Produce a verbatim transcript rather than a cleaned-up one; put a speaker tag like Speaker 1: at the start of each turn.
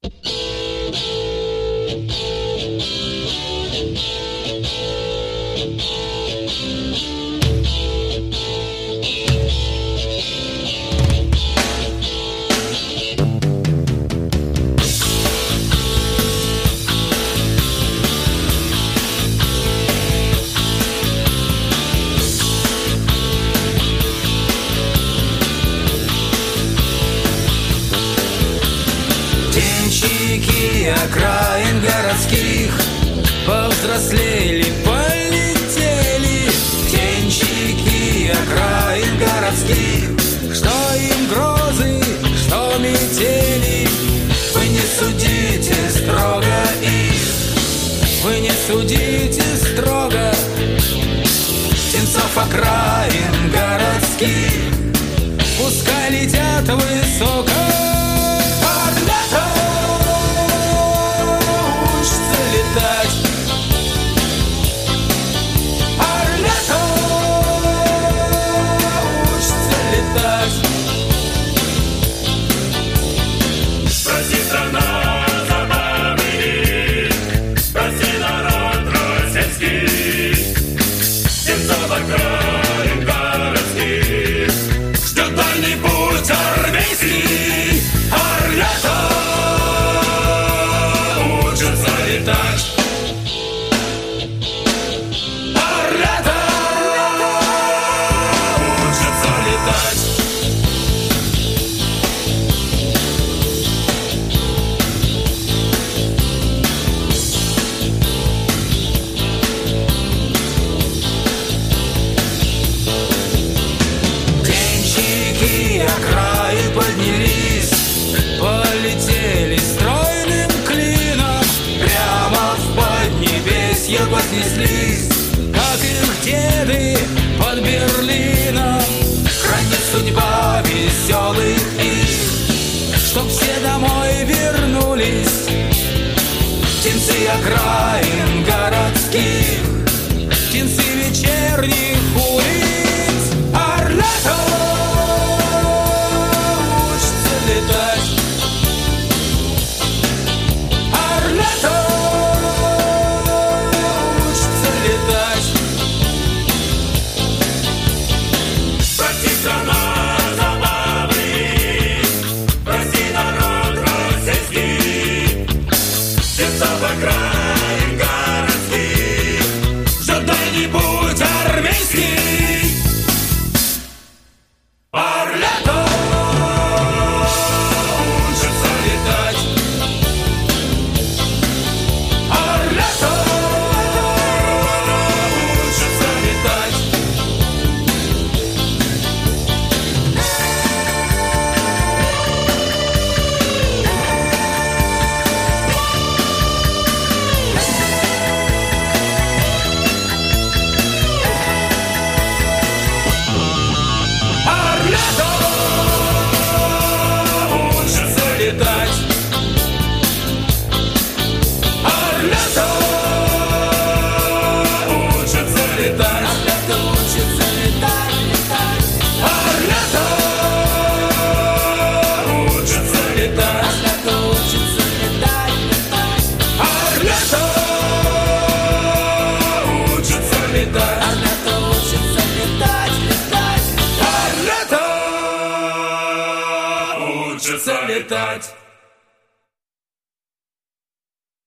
Speaker 1: Птенчики окраин городских повзрослели, полетели. Птенчики окраин городских, что им грозы, что метели. Вы не судите строго их, вы не судите строго птенцов окраин городских. Пускай летят высоко, полетели стройным клином, прямо в поднебесье вознеслись, как их деды под Берлином. Хранит судьба веселых их, чтоб все домой вернулись. Птенцы окраин городских, птенцы вечерних улиц. Орлята учатся летать,
Speaker 2: летать.